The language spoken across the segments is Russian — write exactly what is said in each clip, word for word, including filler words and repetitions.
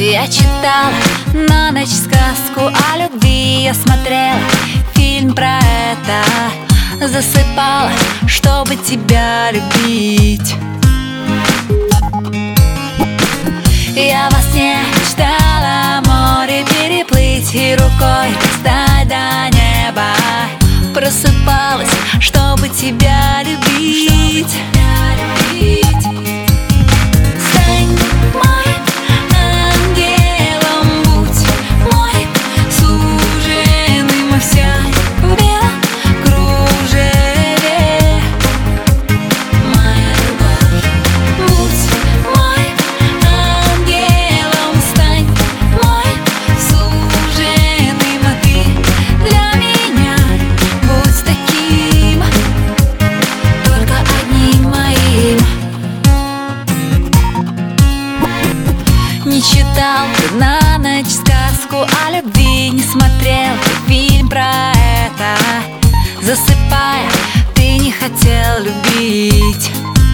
Я читала на ночь сказку о любви, я смотрела фильм про это, засыпала, чтобы тебя любить. Я во сне мечтала море переплыть и рукой достать до неба. Просыпалась, чтобы тебя любить. Стань моим ангелом, будь мой суженый, мы все в белом кружеве. Моя любовь, будь мой ангелом, стань мой суженым, а ты для меня будь таким, только одним моим. Не читал ты на ночь сказку о любви, не смотрел ты фильм про это, засыпая, ты не хотел любить.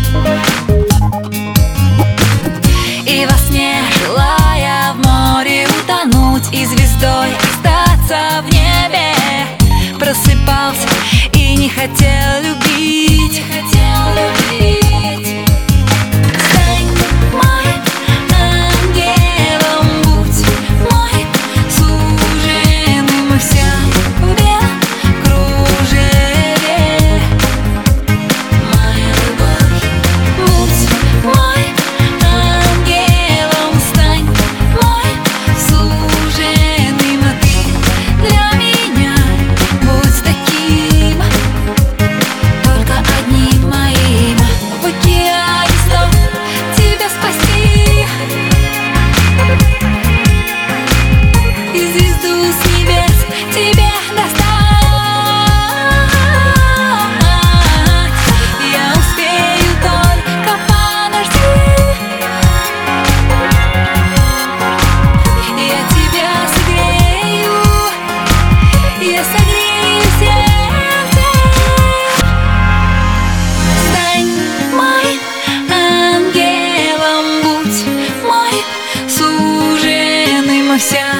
И во сне, желая в море утонуть и звездой остаться в небе, просыпался и не хотел любить, не хотел любить. Стань моим ангелом, будь мой суженый, мы все в белом кружеве. Моя любовь, будь мой ангелом, стань мой суженым, а ты для меня будь таким, только одним моим. В океане снов тебя спасти и звезду с небес тебе достать. Я успею только подожди, я тебя согрею, я согрею сердце. Стань моим ангелом, будь мой суженый, мы все